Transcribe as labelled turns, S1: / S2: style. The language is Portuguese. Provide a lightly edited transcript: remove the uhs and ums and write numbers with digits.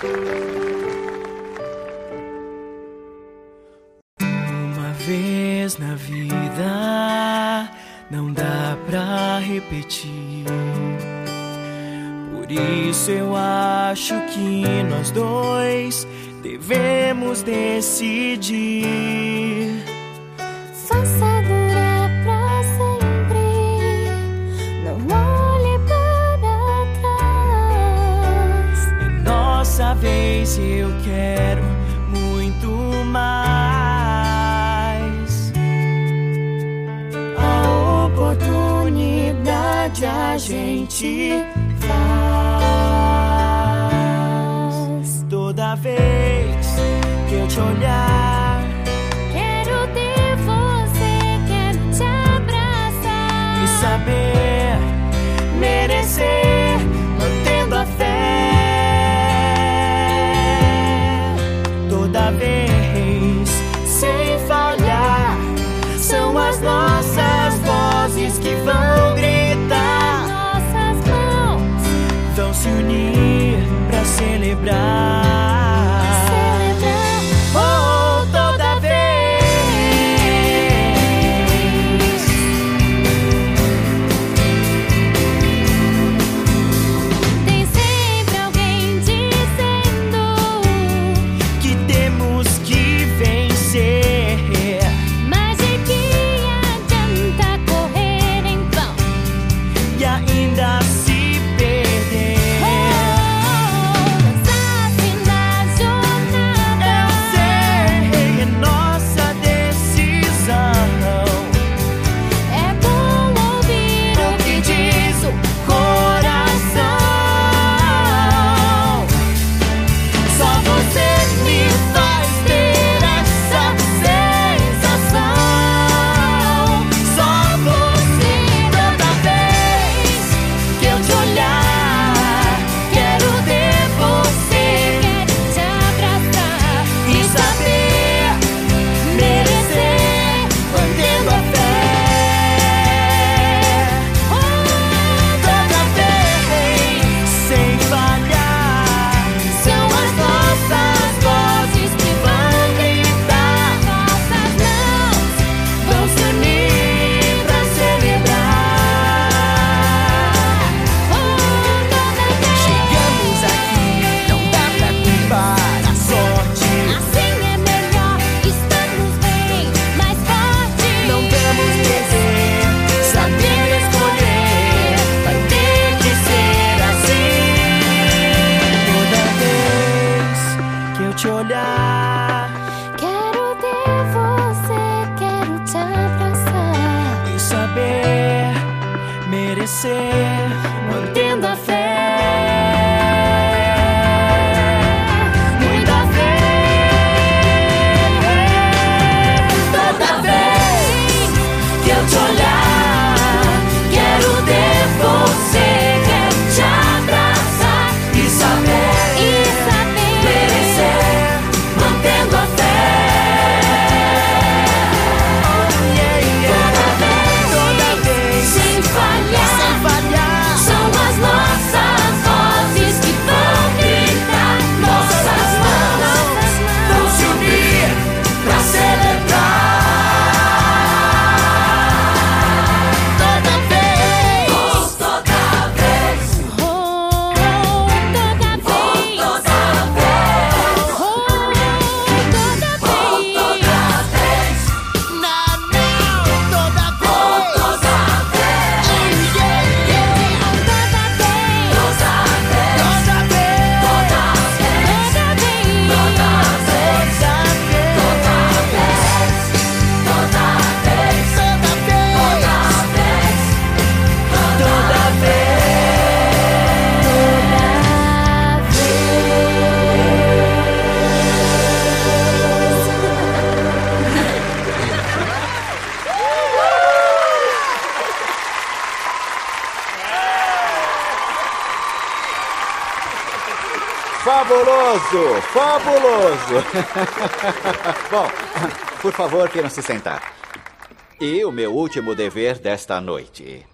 S1: Uma vez na vida não dá pra repetir. Por isso eu acho que nós dois devemos decidir.
S2: Faça durar pra sempre, não olhe para trás.
S1: É nossa vez e eu quero muito mais. A oportunidade a gente faz. Toda vez que eu te olhar,
S2: quero ter você, quero te abraçar
S1: e saber merecer, mantendo a fé. Toda vez, sem falhar, são as nossas vozes que vão gritar.
S2: nossas mãos,
S1: Vão se unir pra celebrar. Oh, toda vez.
S2: Tem sempre alguém dizendo
S1: Que temos que vencer.
S2: mas de que adianta correr em vão?
S1: E ainda se perder.
S2: Lançar-se na jornada.
S1: Eu sei, é nossa decisão.
S2: É bom ouvir
S1: O que diz o coração. Só você me faz ter essa sensação. Só você. Toda vez que eu te olhar, quero ter você
S2: quero te abraçar
S1: e saber merecer, mantendo a fé. Toda vez, sem falhar, são as nossas vozes que vão gritar.
S2: nossas mãos.
S1: Vão se unir pra celebrar.
S2: Toda vez.
S1: Chegamos aqui, não dá pra culpar a sorte.
S2: Assim é melhor, estamos bem, mais fortes.
S1: Não vamos perder, saber escolher. Vai ter que ser assim. Toda vez que eu te olhar
S2: Quero ter você, quero te abraçar
S1: e saber merecer, mantendo a fé. Muita fé. Toda vez que eu te olhar, quero ter você, quero te abraçar e saber merecer, mantendo a fé. Toda vez, sem falhar, são as nossas vozes que vão gritar. Nossas mãos vão se unir pra celebrar. Toda vez, toda vez,
S2: toda vez.
S3: Fabuloso! Fabuloso! Bom, por favor, queiram se sentar. E o meu último dever desta noite.